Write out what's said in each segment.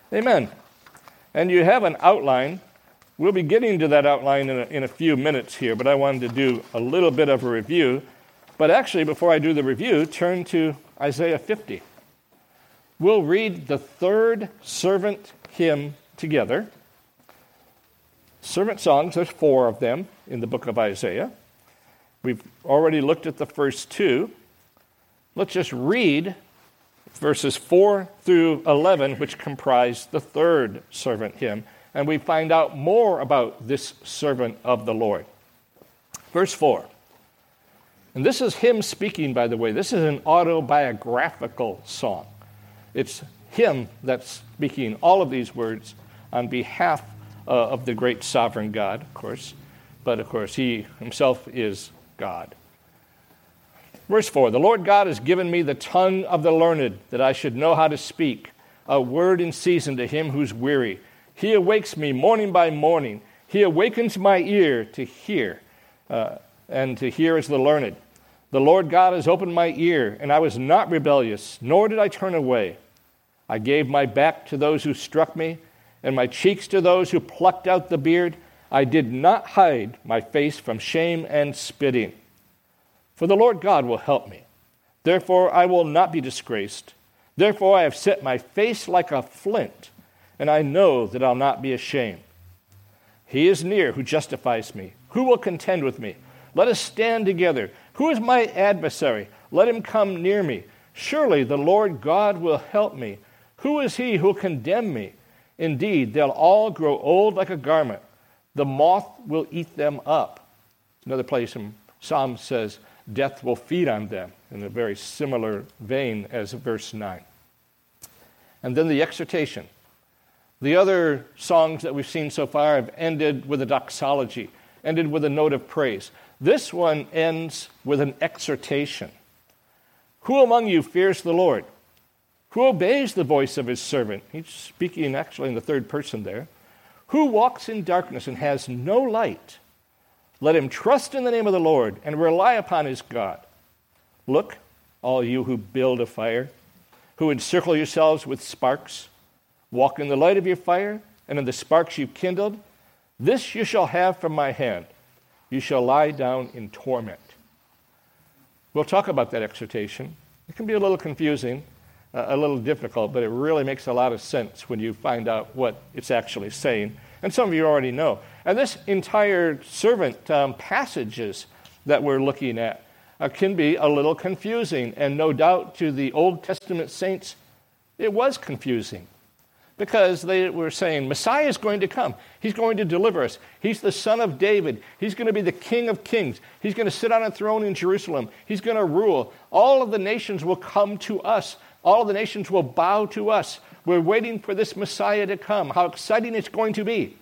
Amen. And you have an outline. We'll be getting to that outline in a few minutes here, but I wanted to do a little bit of a review. But actually, before I do the review, turn to Isaiah 50. We'll read the third servant hymn together. Servant songs, there's 4 of them in the book of Isaiah. We've already looked at the first 2. Let's just read verses 4 through 11, which comprise the third servant hymn, and we find out more about this servant of the Lord. Verse 4. And this is him speaking, by the way. This is an autobiographical song. It's him that's speaking all of these words on behalf of the great sovereign God, of course. But, of course, he himself is God. Verse 4, the Lord God has given me the tongue of the learned, that I should know how to speak, a word in season to him who's weary. He awakes me morning by morning. He awakens my ear to hear, and to hear as the learned. The Lord God has opened my ear, and I was not rebellious, nor did I turn away. I gave my back to those who struck me, and my cheeks to those who plucked out the beard. I did not hide my face from shame and spitting. For the Lord God will help me. Therefore I will not be disgraced. Therefore I have set my face like a flint, and I know that I'll not be ashamed. He is near who justifies me. Who will contend with me? Let us stand together. Who is my adversary? Let him come near me. Surely the Lord God will help me. Who is he who will condemn me? Indeed, they'll all grow old like a garment. The moth will eat them up. Another place in Psalms says, death will feed on them, in a very similar vein as verse 9. And then the exhortation. The other songs that we've seen so far have ended with a doxology, ended with a note of praise. This one ends with an exhortation. Who among you fears the Lord? Who obeys the voice of his servant? He's speaking actually in the third person there. Who walks in darkness and has no light? Let him trust in the name of the Lord and rely upon his God. Look, all you who build a fire, who encircle yourselves with sparks, walk in the light of your fire and in the sparks you've kindled. This you shall have from my hand. You shall lie down in torment. We'll talk about that exhortation. It can be a little confusing, a little difficult, but it really makes a lot of sense when you find out what it's actually saying. And some of you already know. And this entire servant passages that we're looking at can be a little confusing. And no doubt to the Old Testament saints, it was confusing. Because they were saying, Messiah is going to come. He's going to deliver us. He's the son of David. He's going to be the King of kings. He's going to sit on a throne in Jerusalem. He's going to rule. All of the nations will come to us. All of the nations will bow to us. We're waiting for this Messiah to come. How exciting it's going to be.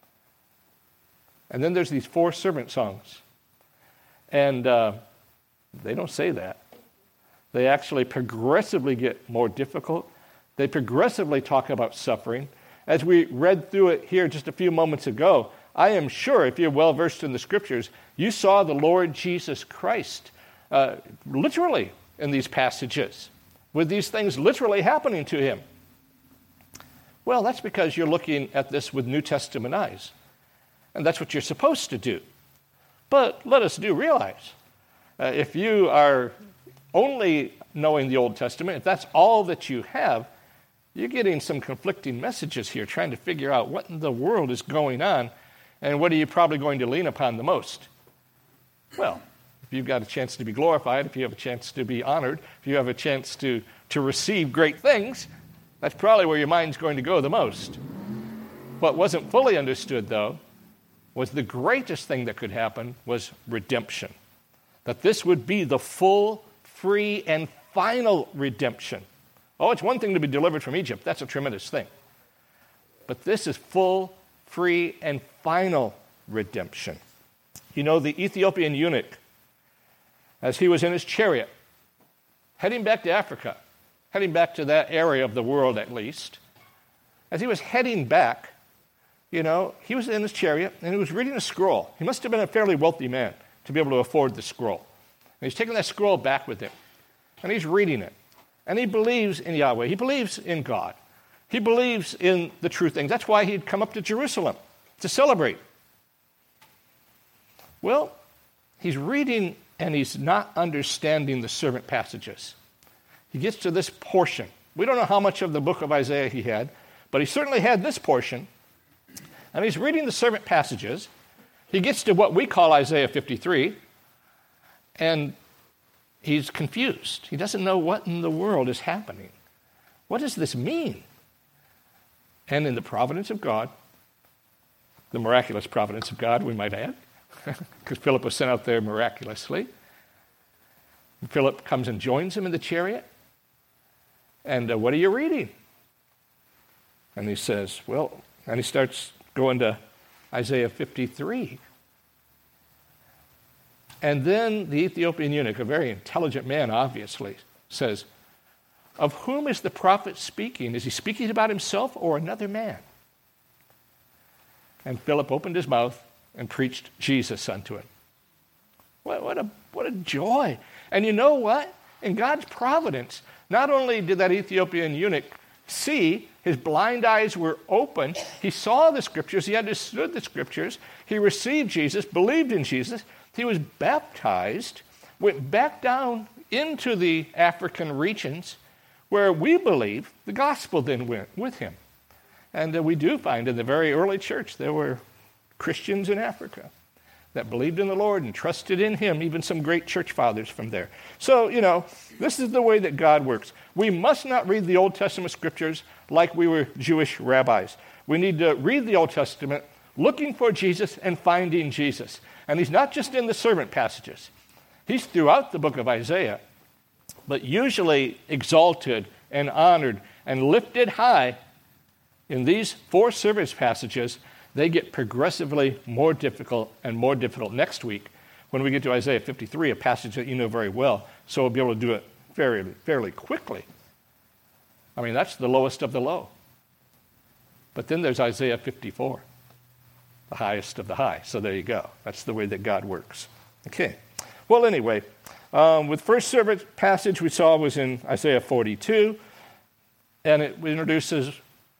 And then there's these 4 servant songs. And they don't say that. They actually progressively get more difficult. They progressively talk about suffering. As we read through it here just a few moments ago, I am sure if you're well versed in the scriptures, you saw the Lord Jesus Christ literally in these passages, with these things literally happening to him. Well, that's because you're looking at this with New Testament eyes. And that's what you're supposed to do. But let us do realize, if you are only knowing the Old Testament, if that's all that you have, you're getting some conflicting messages here, trying to figure out what in the world is going on, and what are you probably going to lean upon the most? Well, if you've got a chance to be glorified, if you have a chance to be honored, if you have a chance to receive great things, that's probably where your mind's going to go the most. What wasn't fully understood, though, was the greatest thing that could happen was redemption. That this would be the full, free, and final redemption. Oh, it's one thing to be delivered from Egypt. That's a tremendous thing. But this is full, free, and final redemption. You know, the Ethiopian eunuch, as he was in his chariot, heading back to Africa, heading back to that area of the world at least, as he was heading back, you know, he was in his chariot and he was reading a scroll. He must have been a fairly wealthy man to be able to afford the scroll. And he's taking that scroll back with him, and he's reading it. And he believes in Yahweh. He believes in God. He believes in the true things. That's why he'd come up to Jerusalem to celebrate. Well, he's reading and he's not understanding the servant passages. He gets to this portion. We don't know how much of the book of Isaiah he had, but he certainly had this portion. And he's reading the servant passages. He gets to what we call Isaiah 53, and he's confused. He doesn't know what in the world is happening. What does this mean? And in the providence of God, the miraculous providence of God, we might add, because Philip was sent out there miraculously. And Philip comes and joins him in the chariot. And what are you reading? And he says, well, and he starts going to Isaiah 53. And then the Ethiopian eunuch, a very intelligent man, obviously, says, of whom is the prophet speaking? Is he speaking about himself or another man? And Philip opened his mouth and preached Jesus unto him. What a joy. And you know what? In God's providence, not only did that Ethiopian eunuch see, his blind eyes were open, he saw the scriptures, he understood the scriptures, he received Jesus, believed in Jesus, he was baptized, went back down into the African regions where we believe the gospel then went with him. And we do find in the very early church there were Christians in Africa that believed in the Lord and trusted in him, even some great church fathers from there. So, this is the way that God works. We must not read the Old Testament scriptures like we were Jewish rabbis. We need to read the Old Testament looking for Jesus and finding Jesus. And he's not just in the servant passages. He's throughout the book of Isaiah, but usually exalted and honored and lifted high. In these 4 service passages, they get progressively more difficult and more difficult next week when we get to Isaiah 53, a passage that you know very well, so we'll be able to do it fairly quickly. I mean, that's the lowest of the low. But then there's Isaiah 54, the highest of the high. So there you go. That's the way that God works. Okay. Well, anyway, with first service passage we saw was in Isaiah 42, and it introduces,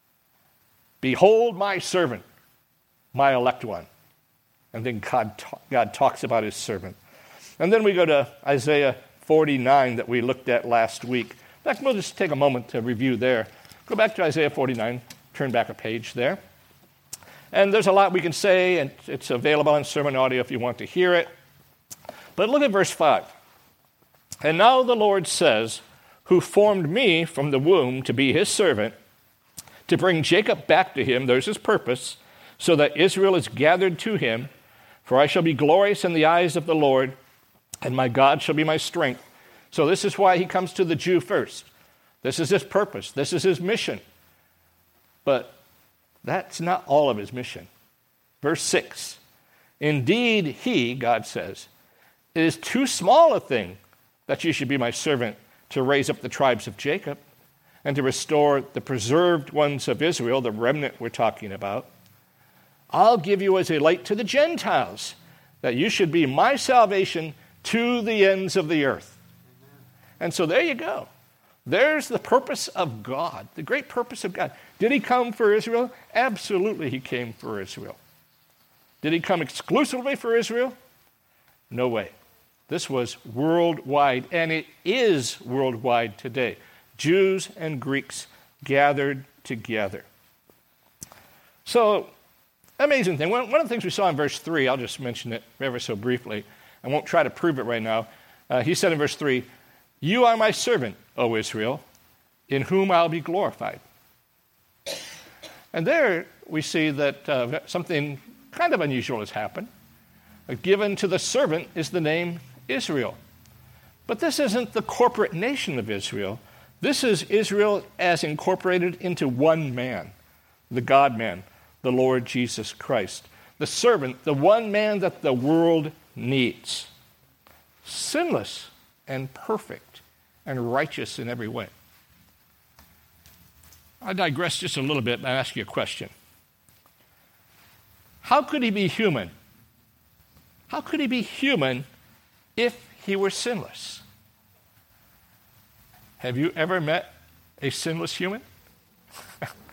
behold my servant, my elect one. And then God talks about his servant. And then we go to Isaiah 49 that we looked at last week. In fact, we'll just take a moment to review there. Go back to Isaiah 49, turn back a page there. And there's a lot we can say, and it's available on sermon audio if you want to hear it. But look at verse 5. And now the Lord says, who formed me from the womb to be his servant, to bring Jacob back to him, there's his purpose, so that Israel is gathered to him. For I shall be glorious in the eyes of the Lord, and my God shall be my strength. So this is why he comes to the Jew first. This is his purpose. This is his mission. But that's not all of his mission. Verse 6. Indeed, he, God says, it is too small a thing that you should be my servant to raise up the tribes of Jacob and to restore the preserved ones of Israel, the remnant we're talking about. I'll give you as a light to the Gentiles, that you should be my salvation to the ends of the earth. And so there you go. There's the purpose of God, the great purpose of God. Did he come for Israel? Absolutely he came for Israel. Did he come exclusively for Israel? No way. This was worldwide, and it is worldwide today. Jews and Greeks gathered together. So, amazing thing. One of the things we saw in verse 3, I'll just mention it ever so briefly. I won't try to prove it right now. He said in verse 3, you are my servant, O Israel, in whom I'll be glorified. And there we see that something kind of unusual has happened. Given to the servant is the name Israel. But this isn't the corporate nation of Israel. This is Israel as incorporated into one man, the God-man, the Lord Jesus Christ. The servant, the one man that the world needs. Sinless and perfect and righteous in every way. I digress just a little bit and ask you a question. How could he be human? How could he be human if he were sinless? Have you ever met a sinless human?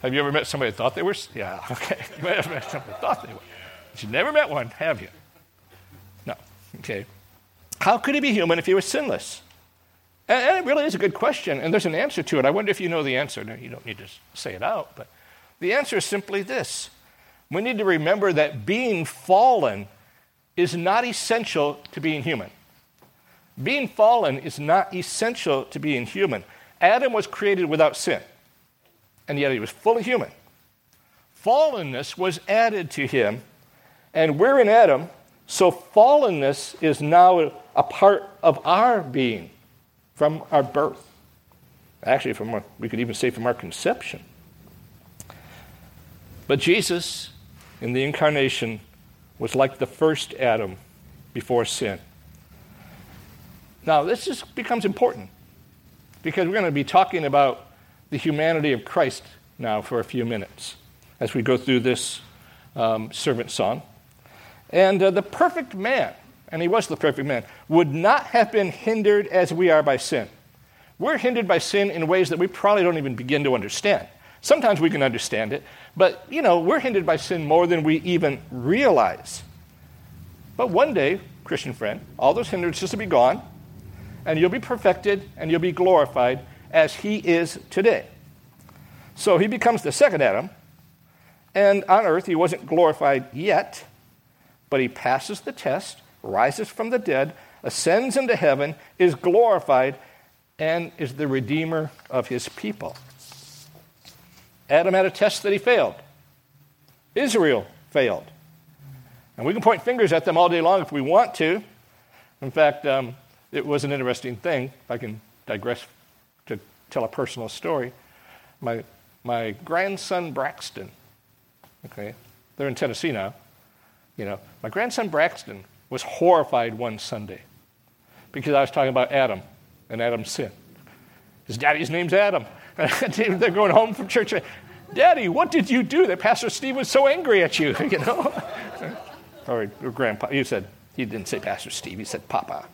Have you ever met somebody that thought they were? Yeah, okay. You might have met somebody that thought they were. But you never met one, have you? No, okay. How could he be human if he was sinless? And it really is a good question, and there's an answer to it. I wonder if you know the answer. No, you don't need to say it out, but the answer is simply this. We need to remember that being fallen is not essential to being human. Being fallen is not essential to being human. Adam was created without sin, and yet he was fully human. Fallenness was added to him, and we're in Adam, so fallenness is now a part of our being from our birth. Actually, we could even say from our conception. But Jesus, in the incarnation, was like the first Adam before sin. Now, this just becomes important because we're going to be talking about the humanity of Christ now for a few minutes as we go through this servant song. And the perfect man, and he was the perfect man, would not have been hindered as we are by sin. We're hindered by sin in ways that we probably don't even begin to understand. Sometimes we can understand it, but, we're hindered by sin more than we even realize. But one day, Christian friend, all those hindrances will be gone, and you'll be perfected, and you'll be glorified as he is today. So he becomes the second Adam, and on earth he wasn't glorified yet, but he passes the test, rises from the dead, ascends into heaven, is glorified, and is the redeemer of his people. Adam had a test that he failed. Israel failed. And we can point fingers at them all day long if we want to. In fact, it was an interesting thing, if I can digress to tell a personal story. My grandson Braxton, okay, they're in Tennessee now. My grandson Braxton was horrified one Sunday because I was talking about Adam and Adam's sin. His daddy's name's Adam. They're going home from church. Daddy, what did you do that Pastor Steve was so angry at you? Or Grandpa. He didn't say Pastor Steve. He said Papa.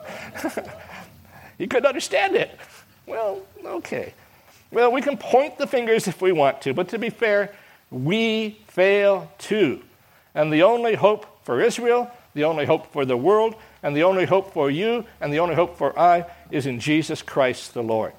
He couldn't understand it. Well, okay. Well, we can point the fingers if we want to, but to be fair, we fail too. And the only hope for Israel, the only hope for the world, and the only hope for you, and the only hope for I is in Jesus Christ the Lord.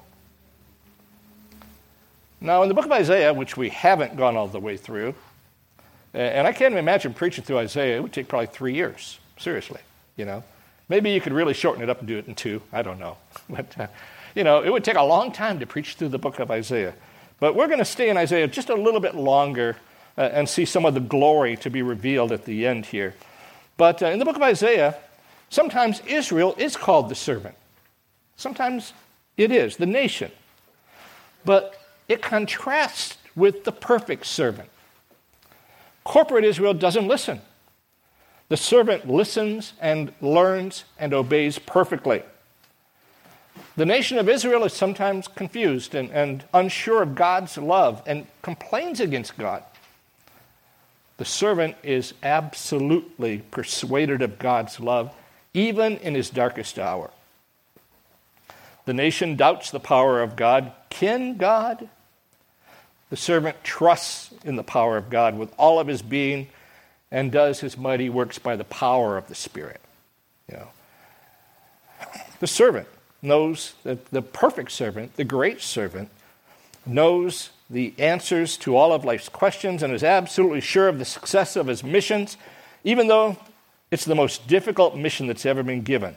Now, in the book of Isaiah, which we haven't gone all the way through, and I can't imagine preaching through Isaiah, it would take probably 3 years, seriously, Maybe you could really shorten it up and do it in 2, I don't know. But, it would take a long time to preach through the book of Isaiah. But we're going to stay in Isaiah just a little bit longer and see some of the glory to be revealed at the end here. But in the book of Isaiah, sometimes Israel is called the servant. Sometimes it is, the nation. But it contrasts with the perfect servant. Corporate Israel doesn't listen. The servant listens and learns and obeys perfectly. The nation of Israel is sometimes confused and unsure of God's love and complains against God. The servant is absolutely persuaded of God's love, even in his darkest hour. The nation doubts the power of God. Can God? The servant trusts in the power of God with all of his being and does his mighty works by the power of the Spirit. The servant knows that the perfect servant, the great servant, knows the answers to all of life's questions and is absolutely sure of the success of his missions, even though it's the most difficult mission that's ever been given.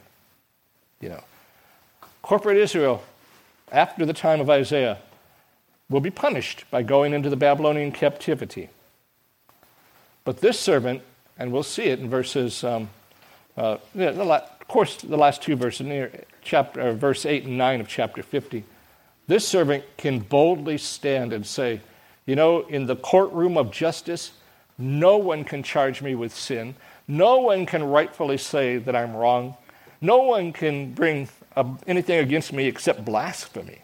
Corporate Israel, after the time of Isaiah, will be punished by going into the Babylonian captivity. But this servant, and we'll see it in verses, of course, the last 2 verses, verse 8 and 9 of chapter 50, this servant can boldly stand and say, in the courtroom of justice, no one can charge me with sin. No one can rightfully say that I'm wrong. No one can bring anything against me except blasphemy.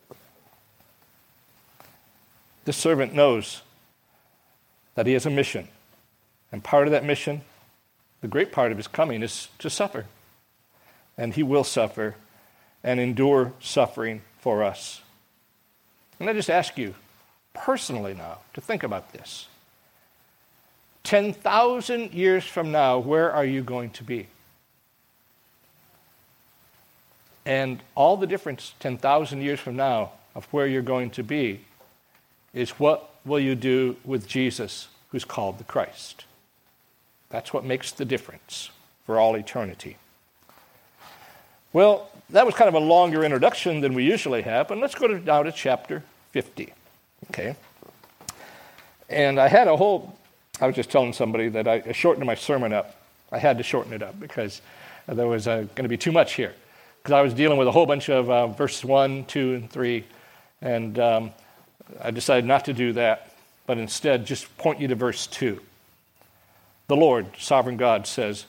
The servant knows that he has a mission. And part of that mission, the great part of his coming, is to suffer. And he will suffer and endure suffering for us. And I just ask you, personally now to think about this. 10,000 years from now, where are you going to be? And all the difference 10,000 years from now of where you're going to be is what will you do with Jesus, who's called the Christ. That's what makes the difference for all eternity. Well, that was kind of a longer introduction than we usually have, but let's go now to chapter 50. Okay? And I was just telling somebody that I shortened my sermon up. I had to shorten it up because there was going to be too much here. Because I was dealing with a whole bunch of verses 1, 2, and 3, and I decided not to do that, but instead just point you to verse 2. The Lord, sovereign God, says,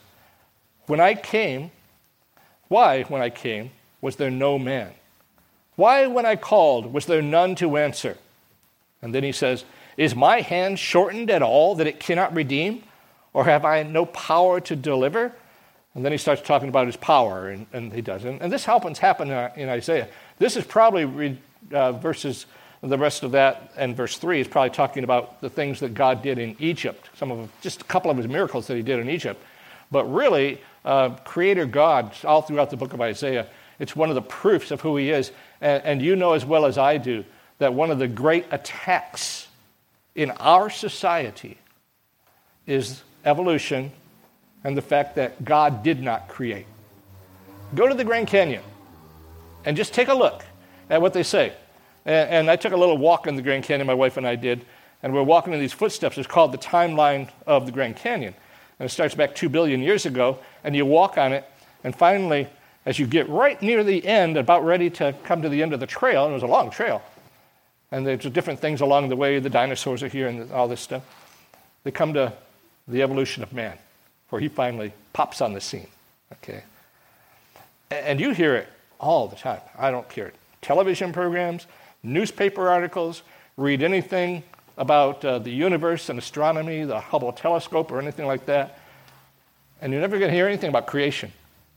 why, when I came, was there no man? Why, when I called, was there none to answer? And then he says, is my hand shortened at all that it cannot redeem? Or have I no power to deliver? And then he starts talking about his power, and he does. And this happens in Isaiah. This is probably verses, the rest of that, and verse 3 is probably talking about the things that God did in Egypt, just a couple of his miracles that he did in Egypt. But really, Creator God, all throughout the book of Isaiah, it's one of the proofs of who he is. And you know as well as I do that one of the great attacks in our society is evolution and the fact that God did not create. Go to the Grand Canyon and just take a look at what they say. And I took a little walk in the Grand Canyon, my wife and I did, and we're walking in these footsteps. It's called the timeline of the Grand Canyon. And it starts back 2 billion years ago, and you walk on it, and finally, as you get right near the end, about ready to come to the end of the trail, and it was a long trail, and there's different things along the way, the dinosaurs are here and all this stuff, they come to the evolution of man, where he finally pops on the scene, okay? And you hear it all the time. I don't care. Television programs, newspaper articles, read anything about the universe and astronomy, the Hubble telescope or anything like that, and you're never going to hear anything about creation,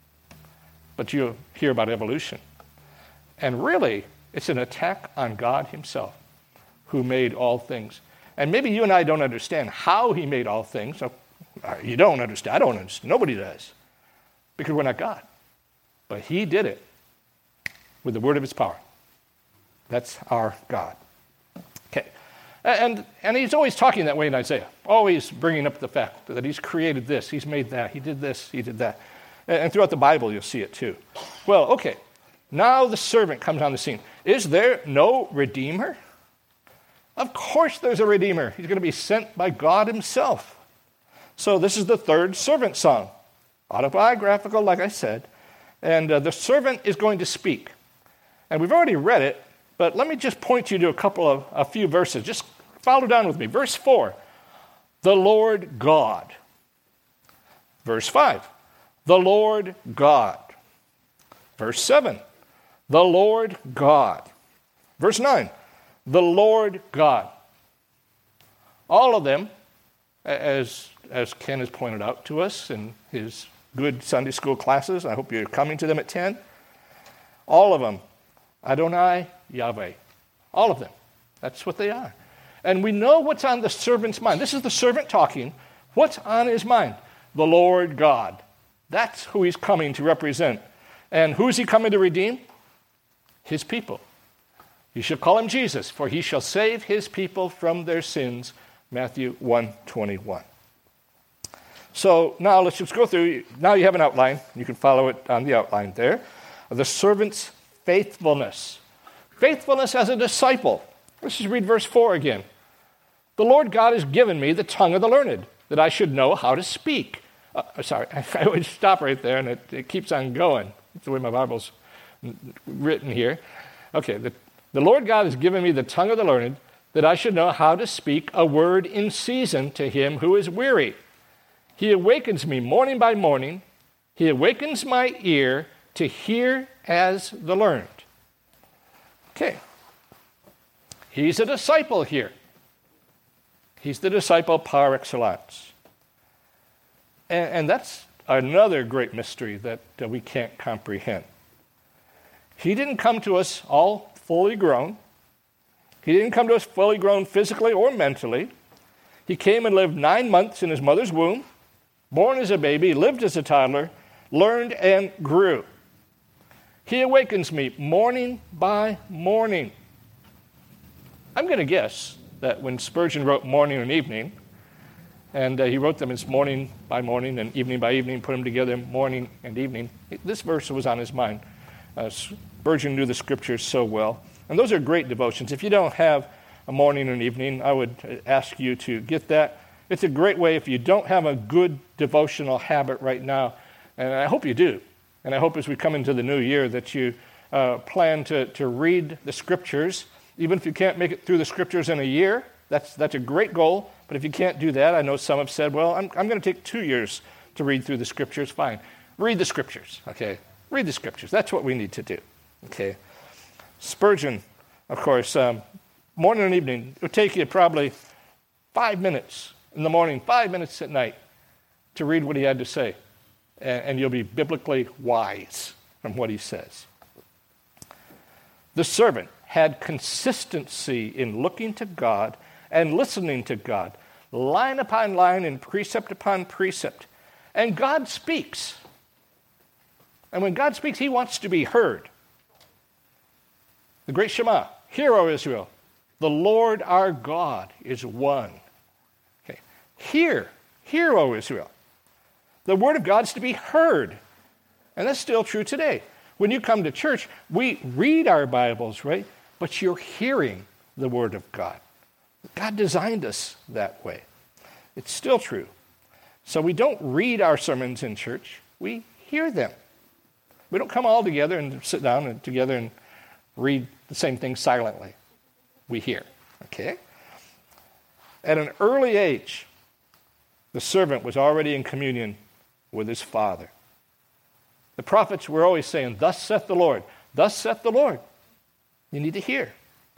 but you hear about evolution. And really, it's an attack on God himself, who made all things. And maybe you and I don't understand how he made all things. You don't understand. I don't understand. Nobody does, because we're not God. But he did it with the word of his power. That's our God. Okay. And he's always talking that way in Isaiah, always bringing up the fact that he's created this, he's made that, he did this, he did that. And throughout the Bible, you'll see it too. Well, okay, now the servant comes on the scene. Is there no Redeemer? Of course there's a Redeemer. He's going to be sent by God himself. So this is the third servant song, autobiographical, like I said. And the servant is going to speak. And we've already read it, but let me just point you to a few verses. Just follow down with me. Verse 4, the Lord God. Verse 5, the Lord God. Verse 7, the Lord God. Verse 9, the Lord God. All of them, as Ken has pointed out to us in his good Sunday school classes, I hope you're coming to them at 10, all of them, Adonai, Yahweh. All of them. That's what they are. And we know what's on the servant's mind. This is the servant talking. What's on his mind? The Lord God. That's who he's coming to represent. And who's he coming to redeem? His people. You shall call him Jesus, for he shall save his people from their sins. Matthew 1:21. So now let's just go through. Now you have an outline. You can follow it on the outline there. The servant's faithfulness. Faithfulness as a disciple. Let's just read verse 4 again. The Lord God has given me the tongue of the learned, that I should know how to speak. I would stop right there, and it keeps on going. That's the way my Bible's written here. Okay, the Lord God has given me the tongue of the learned, that I should know how to speak a word in season to him who is weary. He awakens me morning by morning. He awakens my ear to hear as the learned. Okay. He's a disciple here. He's the disciple par excellence. And that's another great mystery that we can't comprehend. He didn't come to us all fully grown. He didn't come to us fully grown physically or mentally. He came and lived 9 months in his mother's womb, born as a baby, lived as a toddler, learned and grew. He awakens me morning by morning. I'm going to guess that when Spurgeon wrote morning and evening, and he wrote them as morning by morning and evening by evening, put them together morning and evening, this verse was on his mind. Spurgeon knew the scriptures so well. And those are great devotions. If you don't have a morning and evening, I would ask you to get that. It's a great way if you don't have a good devotional habit right now, and I hope you do. And I hope as we come into the new year that you plan to read the scriptures. Even if you can't make it through the scriptures in a year, that's a great goal. But if you can't do that, I know some have said, well, I'm going to take 2 years to read through the scriptures. Fine. Read the scriptures, okay? Read the scriptures. That's what we need to do, okay? Spurgeon, of course, morning and evening, it would take you probably 5 minutes in the morning, 5 minutes at night to read what he had to say. And you'll be biblically wise from what he says. The servant had consistency in looking to God and listening to God, line upon line and precept upon precept. And God speaks. And when God speaks, he wants to be heard. The great Shema, hear, O Israel, the Lord our God is one. Okay. Hear, O Israel. The word of God is to be heard. And that's still true today. When you come to church, we read our Bibles, right? But you're hearing the word of God. God designed us that way. It's still true. So we don't read our sermons in church. We hear them. We don't come all together and sit down and together and read the same thing silently. We hear, okay? At an early age, the servant was already in communion with his father. The prophets were always saying, thus saith the Lord, thus saith the Lord. You need to hear.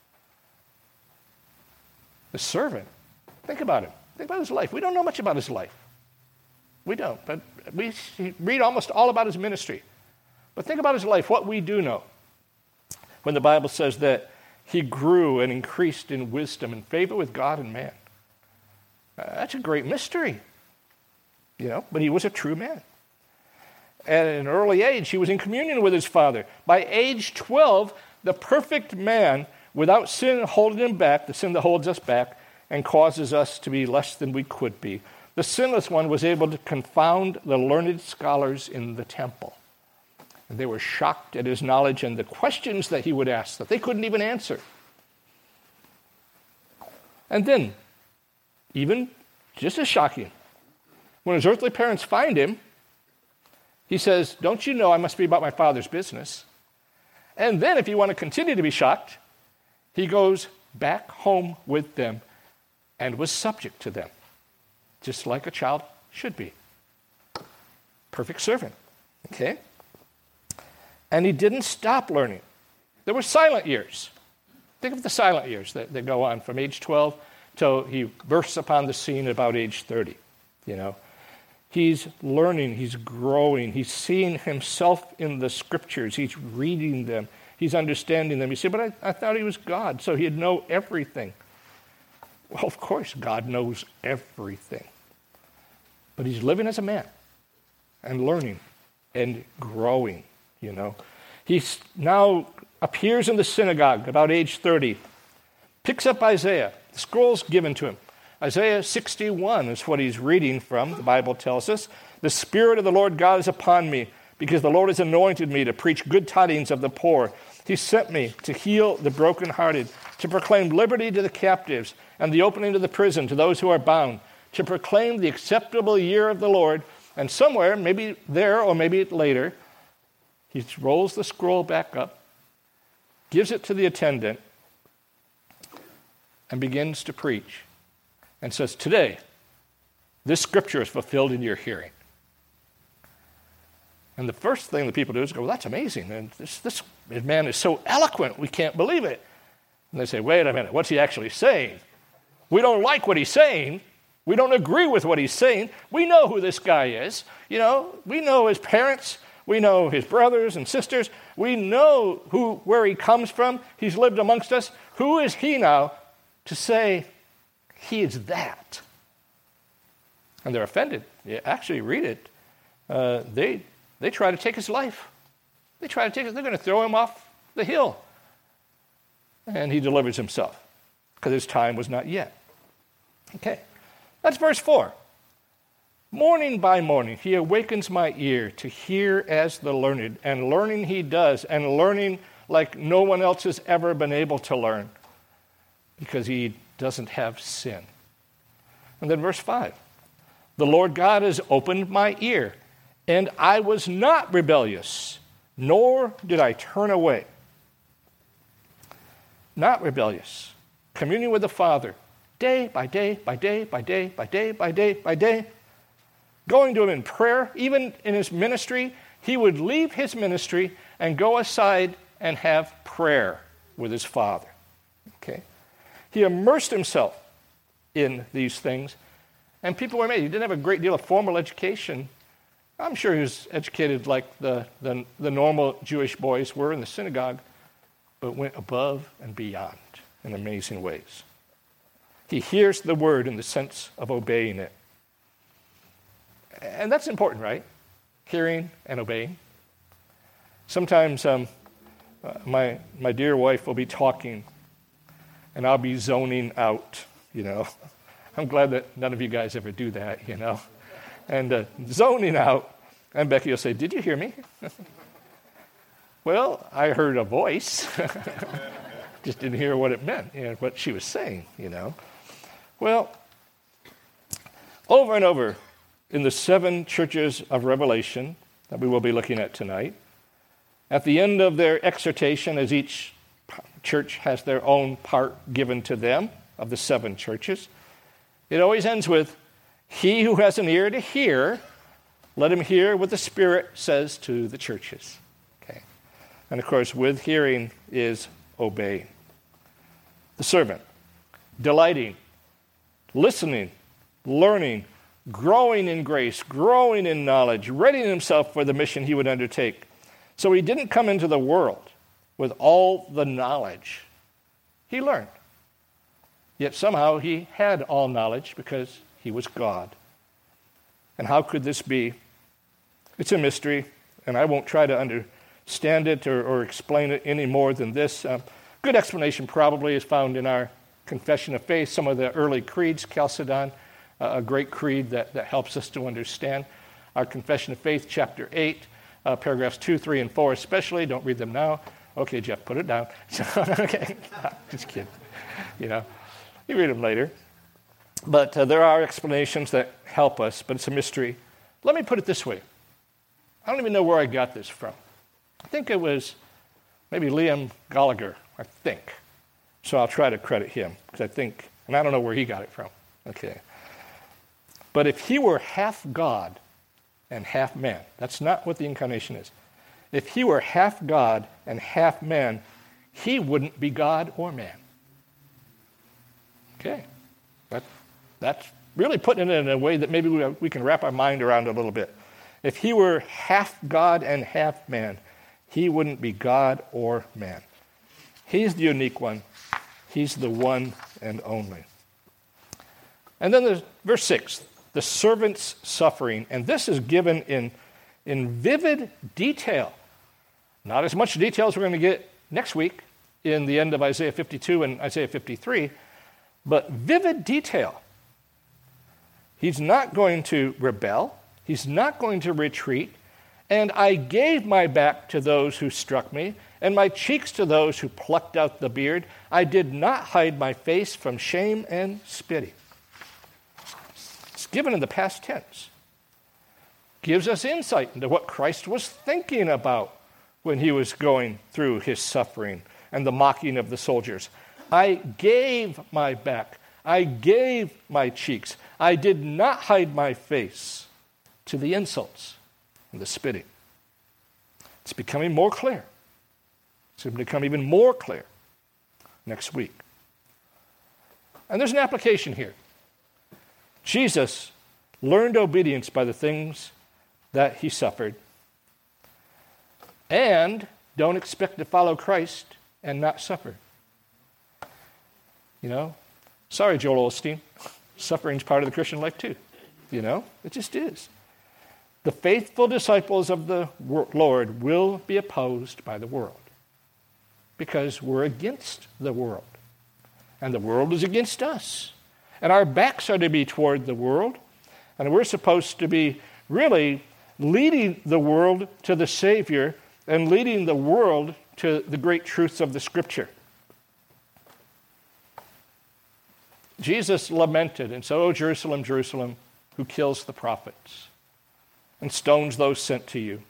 The servant, think about him. Think about his life. We don't know much about his life. We don't, but we read almost all about his ministry. But think about his life, what we do know. When the Bible says that he grew and increased in wisdom and favor with God and man. That's a great mystery. But he was a true man. At an early age, he was in communion with his father. By age 12, the perfect man, without sin holding him back, the sin that holds us back and causes us to be less than we could be, the sinless one was able to confound the learned scholars in the temple. And they were shocked at his knowledge and the questions that he would ask that they couldn't even answer. And then, even just as shocking, when his earthly parents find him, he says, don't you know I must be about my father's business? And then, if you want to continue to be shocked, he goes back home with them and was subject to them, just like a child should be. Perfect servant, okay? And he didn't stop learning. There were silent years. Think of the silent years that go on from age 12 till he bursts upon the scene at about age 30, He's learning, he's growing, he's seeing himself in the scriptures, he's reading them, he's understanding them. You say, but I thought he was God, so he'd know everything. Well, of course, God knows everything. But he's living as a man and learning and growing, He now appears in the synagogue about age 30, picks up Isaiah, the scroll's given to him. Isaiah 61 is what he's reading from, the Bible tells us. The Spirit of the Lord God is upon me, because the Lord has anointed me to preach good tidings of the poor. He sent me to heal the brokenhearted, to proclaim liberty to the captives, and the opening of the prison to those who are bound, to proclaim the acceptable year of the Lord. And somewhere, maybe there or maybe later, he rolls the scroll back up, gives it to the attendant, and begins to preach. And says, today, this scripture is fulfilled in your hearing. And the first thing that people do is go, well, that's amazing. And this man is so eloquent, we can't believe it. And they say, wait a minute, what's he actually saying? We don't like what he's saying. We don't agree with what he's saying. We know who this guy is. We know his parents. We know his brothers and sisters. We know where he comes from. He's lived amongst us. Who is he now to say he is that? And they're offended. You actually read it. They try to take his life. They're going to throw him off the hill. And he delivers himself because his time was not yet. Okay, that's verse 4. Morning by morning, he awakens my ear to hear as the learned, and learning he does, and learning like no one else has ever been able to learn, because he doesn't have sin. And then verse 5, the Lord God has opened my ear, and I was not rebellious, nor did I turn away. Not rebellious. Communion with the Father, day by day, by day, by day, by day, by day, by day. Going to him in prayer, even in his ministry, he would leave his ministry and go aside and have prayer with his Father. Okay? He immersed himself in these things, and people were amazed. He didn't have a great deal of formal education. I'm sure he was educated like the normal Jewish boys were in the synagogue, but went above and beyond in amazing ways. He hears the word in the sense of obeying it. And that's important, right? Hearing and obeying. Sometimes my dear wife will be talking, and I'll be zoning out, I'm glad that none of you guys ever do that, And zoning out, and Becky will say, "Did you hear me?" Well, I heard a voice. Just didn't hear what it meant, what she was saying, Well, over and over in the 7 churches of Revelation that we will be looking at tonight, at the end of their exhortation, as each church has their own part given to them of the 7 churches, it always ends with, "He who has an ear to hear, let him hear what the Spirit says to the churches." Okay. And of course, with hearing is obeying. The servant, delighting, listening, learning, growing in grace, growing in knowledge, readying himself for the mission he would undertake. So he didn't come into the world with all the knowledge. He learned. Yet somehow he had all knowledge because he was God. And how could this be? It's a mystery, and I won't try to understand it or explain it any more than this. Good explanation probably is found in our Confession of Faith, some of the early creeds, Chalcedon, a great creed that helps us to understand. Our Confession of Faith, chapter 8, paragraphs 2, 3, and 4 especially. Don't read them now. Okay, Jeff, put it down. Okay, just kidding. You read them later. But there are explanations that help us, but it's a mystery. Let me put it this way. I don't even know where I got this from. I think it was maybe Liam Gallagher, I think. So I'll try to credit him, because I think, and I don't know where he got it from. Okay. But if he were half God and half man, that's not what the incarnation is. If he were half God and half man, he wouldn't be God or man. Okay. That's really putting it in a way that maybe we can wrap our mind around a little bit. If he were half God and half man, he wouldn't be God or man. He's the unique one. He's the one and only. And then there's verse 6, the servant's suffering. And this is given in vivid detail. Not as much detail as we're going to get next week in the end of Isaiah 52 and Isaiah 53, but vivid detail. He's not going to rebel. He's not going to retreat. And I gave my back to those who struck me, and my cheeks to those who plucked out the beard. I did not hide my face from shame and spitting. It's given in the past tense. Gives us insight into what Christ was thinking about when he was going through his suffering and the mocking of the soldiers. I gave my back. I gave my cheeks. I did not hide my face to the insults and the spitting. It's becoming more clear. It's going to become even more clear next week. And there's an application here. Jesus learned obedience by the things that he suffered. And don't expect to follow Christ and not suffer. Sorry, Joel Osteen. Suffering's part of the Christian life too. It just is. The faithful disciples of the Lord will be opposed by the world because we're against the world. And the world is against us. And our backs are to be toward the world. And we're supposed to be really leading the world to the Savior and leading the world to the great truths of the Scripture. Jesus lamented and said, "O Jerusalem, Jerusalem, who kills the prophets and stones those sent to you."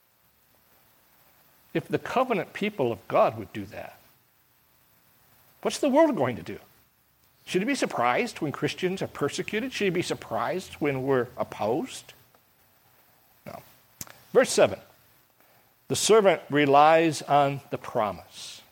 If the covenant people of God would do that, what's the world going to do? Should it be surprised when Christians are persecuted? Should it be surprised when we're opposed? No. Verse 7, the servant relies on the promise.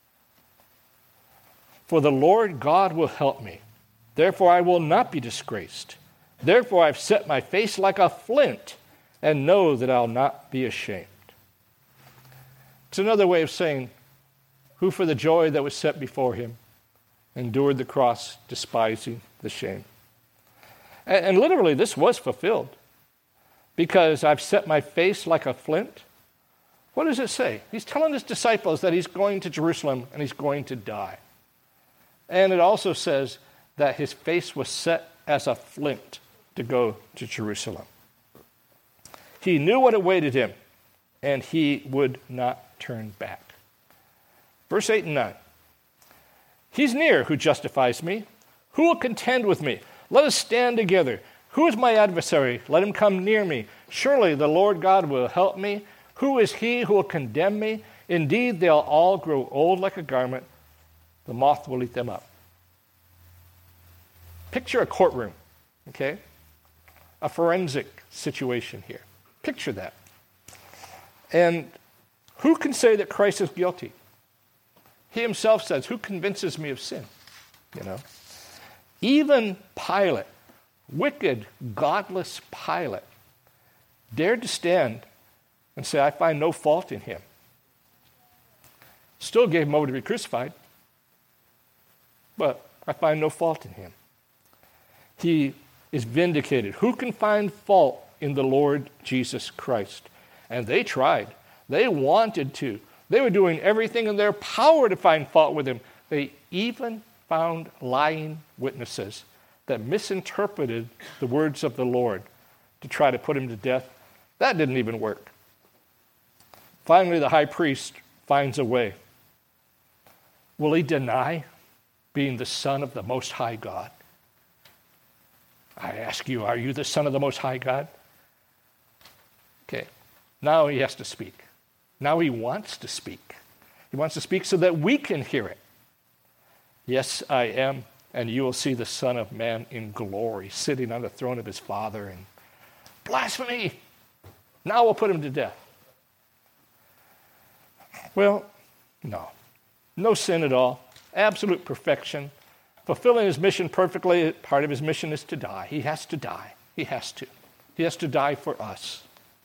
"For the Lord God will help me. Therefore I will not be disgraced. Therefore I've set my face like a flint and know that I'll not be ashamed." It's another way of saying, who for the joy that was set before him endured the cross, despising the shame. And literally this was fulfilled. Because I've set my face like a flint. What does it say? He's telling his disciples that he's going to Jerusalem and he's going to die. And it also says that his face was set as a flint to go to Jerusalem. He knew what awaited him, and he would not turn back. Verse 8 and 9. "He's near who justifies me. Who will contend with me? Let us stand together. Who is my adversary? Let him come near me. Surely the Lord God will help me. Who is he who will condemn me? Indeed, they'll all grow old like a garment. The moth will eat them up." Picture a courtroom, okay? A forensic situation here. Picture that. And who can say that Christ is guilty? He himself says, "Who convinces me of sin?" Even Pilate, wicked, godless Pilate, dared to stand and say, "I find no fault in him." Still gave him over to be crucified, but I find no fault in him. He is vindicated. Who can find fault in the Lord Jesus Christ? And they tried. They wanted to. They were doing everything in their power to find fault with him. They even found lying witnesses that misinterpreted the words of the Lord to try to put him to death. That didn't even work. Finally, the high priest finds a way. Will he deny being the Son of the Most High God? I ask you, are you the Son of the Most High God? Okay, now he has to speak. Now he wants to speak. He wants to speak so that we can hear it. "Yes, I am, and you will see the Son of Man in glory, sitting on the throne of his Father." And blasphemy! Now we'll put him to death. Well, no. No sin at all. Absolute perfection. Fulfilling his mission perfectly, part of his mission is to die. He has to die. He has to. He has to die for us.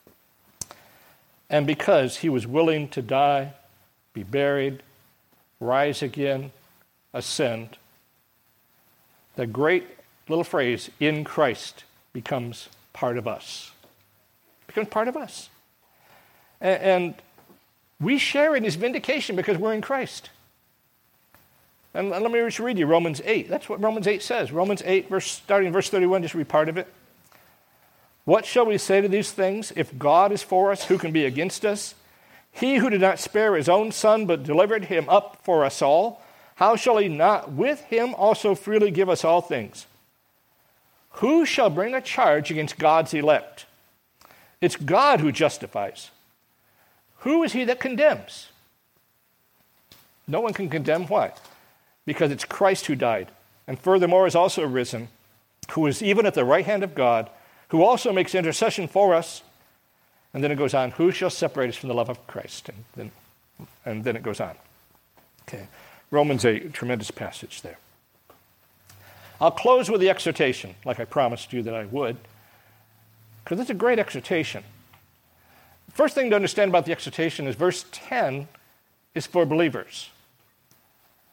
And because he was willing to die, be buried, rise again, ascend, the great little phrase, "in Christ," becomes part of us. Becomes part of us. And we share in his vindication because we're in Christ. And let me just read you Romans 8. That's what Romans 8 says. Romans 8, starting in verse 31, just read part of it. "What shall we say to these things? If God is for us, who can be against us? He who did not spare his own Son, but delivered him up for us all, how shall he not with him also freely give us all things? Who shall bring a charge against God's elect? It's God who justifies. Who is he that condemns?" No one can condemn. Why? Because it's Christ who died, and furthermore is also risen, who is even at the right hand of God, who also makes intercession for us. And then it goes on, "Who shall separate us from the love of Christ?" And then it goes on. Okay, Romans 8, tremendous passage there. I'll close with the exhortation, like I promised you that I would, because it's a great exhortation. First thing to understand about the exhortation is verse 10 is for believers.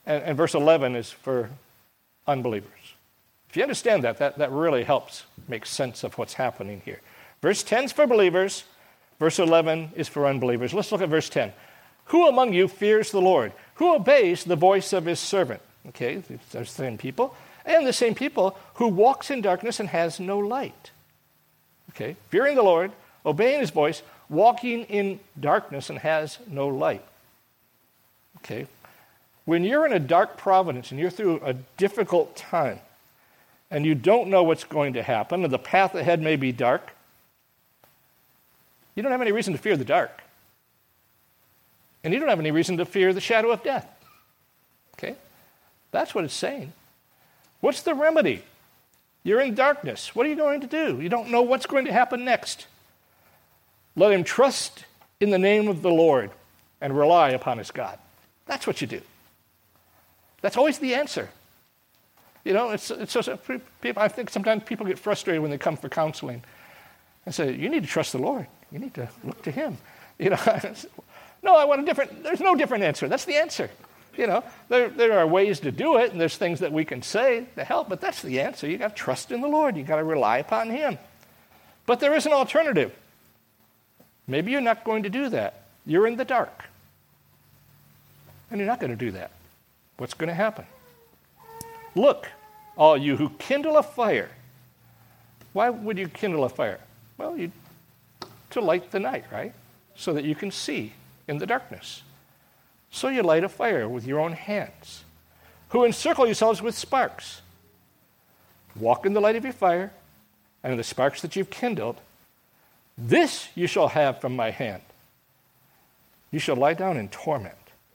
and verse 11 is for unbelievers. If you understand that really helps make sense of what's happening here. Verse 10 is for believers. Verse 11 is for unbelievers. Let's look at verse 10. Who among you fears the Lord? Who obeys the voice of his servant? Okay, those are the same people. And the same people who walks in darkness and has no light. Okay, fearing the Lord, obeying his voice, walking in darkness and has no light. Okay, when you're in a dark providence and you're through a difficult time and you don't know what's going to happen and the path ahead may be dark, you don't have any reason to fear the dark. And you don't have any reason to fear the shadow of death. Okay? That's what it's saying. What's the remedy? You're in darkness. What are you going to do? You don't know what's going to happen next. Let him trust in the name of the Lord and rely upon his God. That's what you do. That's always the answer. You know, it's so people, I think sometimes people get frustrated when they come for counseling and say, you need to trust the Lord. You need to look to him. You know, no, I want a different, there's no different answer. That's the answer. You know, there are ways to do it, and there's things that we can say to help, but that's the answer. You got to trust in the Lord. You got to rely upon him. But there is an alternative. Maybe you're not going to do that. You're in the dark. And you're not going to do that. What's going to happen? Look, all you who kindle a fire. Why would you kindle a fire? Well, to light the night, right? So that you can see in the darkness. So you light a fire with your own hands. Who encircle yourselves with sparks. Walk in the light of your fire, and in the sparks that you've kindled. This you shall have from my hand. You shall lie down in torment.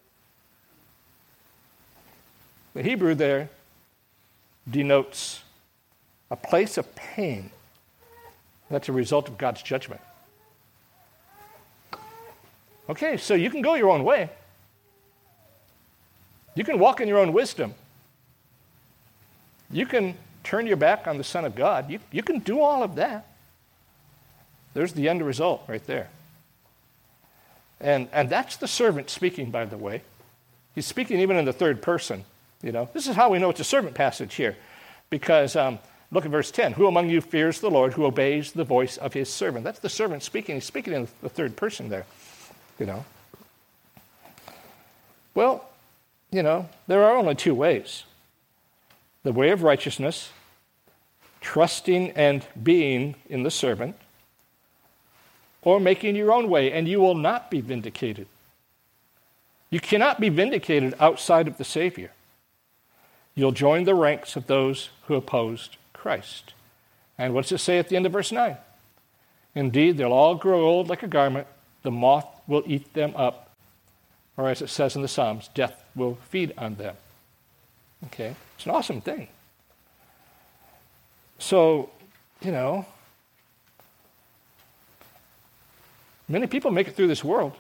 The Hebrew there denotes a place of pain that's a result of God's judgment. Okay, so you can go your own way. You can walk in your own wisdom. You can turn your back on the Son of God. You can do all of that. There's the end result right there. And that's the servant speaking, by the way. He's speaking even in the third person. You know, this is how we know it's a servant passage here. Because look at verse 10. Who among you fears the Lord, who obeys the voice of his servant? That's the servant speaking. He's speaking in the third person there. You know. Well, you know, there are only two ways. The way of righteousness, trusting and being in the servant, or making your own way, and you will not be vindicated. You cannot be vindicated outside of the Savior. You'll join the ranks of those who opposed Christ. And what does it say at the end of verse 9? Indeed, they'll all grow old like a garment. The moth will eat them up. Or as it says in the Psalms, death will feed on them. Okay? It's an awesome thing. So, you know, many people make it through this world.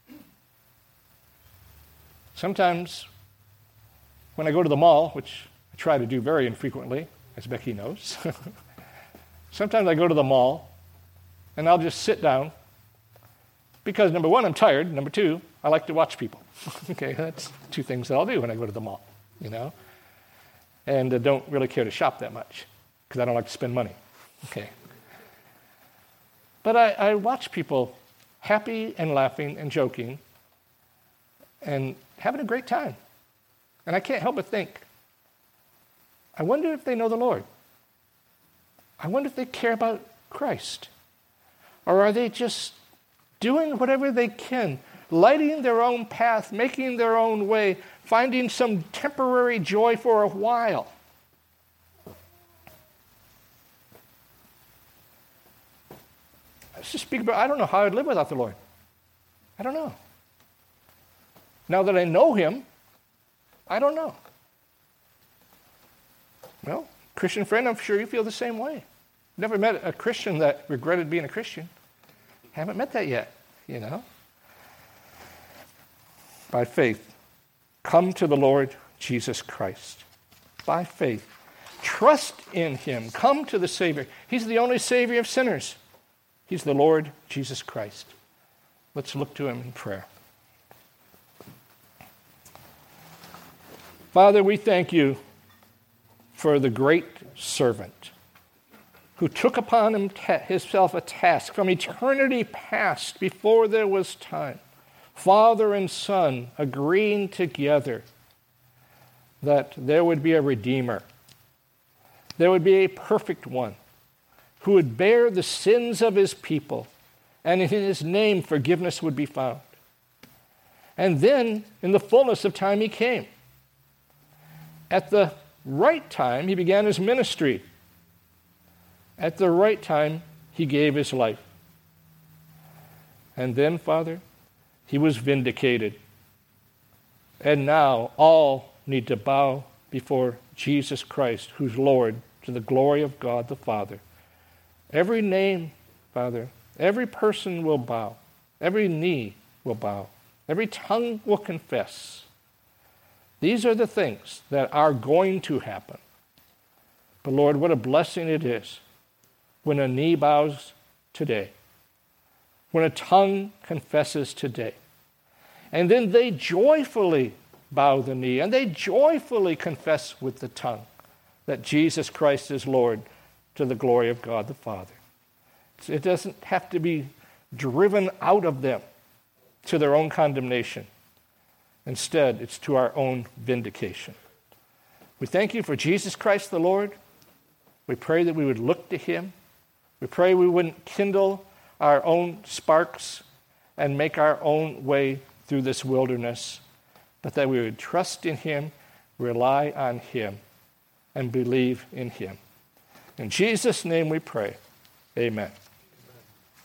Sometimes when I go to the mall, which I try to do very infrequently, as Becky knows, sometimes I go to the mall and I'll just sit down because, number one, I'm tired. Number two, I like to watch people. Okay, that's two things that I'll do when I go to the mall, you know. And I don't really care to shop that much because I don't like to spend money. Okay. But I watch people happy and laughing and joking and having a great time. And I can't help but think, I wonder if they know the Lord. I wonder if they care about Christ. Or are they just doing whatever they can, lighting their own path, making their own way, finding some temporary joy for a while? Let's just speak about, I don't know how I'd live without the Lord. I don't know. Now that I know him, I don't know. Well, Christian friend, I'm sure you feel the same way. Never met a Christian that regretted being a Christian. Haven't met that yet, you know. By faith, come to the Lord Jesus Christ. By faith, trust in him. Come to the Savior. He's the only Savior of sinners. He's the Lord Jesus Christ. Let's look to him in prayer. Father, we thank you for the great servant who took upon himself a task from eternity past, before there was time. Father and Son agreeing together that there would be a Redeemer. There would be a perfect one who would bear the sins of his people, and in his name forgiveness would be found. And then, in the fullness of time, he came. At the right time, he began his ministry. At the right time, he gave his life. And then, Father, he was vindicated. And now all need to bow before Jesus Christ, who's Lord, to the glory of God the Father. Every name, Father, every person will bow. Every knee will bow. Every tongue will confess. These are the things that are going to happen. But Lord, what a blessing it is when a knee bows today, when a tongue confesses today, and then they joyfully bow the knee and they joyfully confess with the tongue that Jesus Christ is Lord, to the glory of God the Father. It doesn't have to be driven out of them to their own condemnation. Instead, it's to our own vindication. We thank you for Jesus Christ the Lord. We pray that we would look to him. We pray we wouldn't kindle our own sparks and make our own way through this wilderness, but that we would trust in him, rely on him, and believe in him. In Jesus' name we pray. Amen.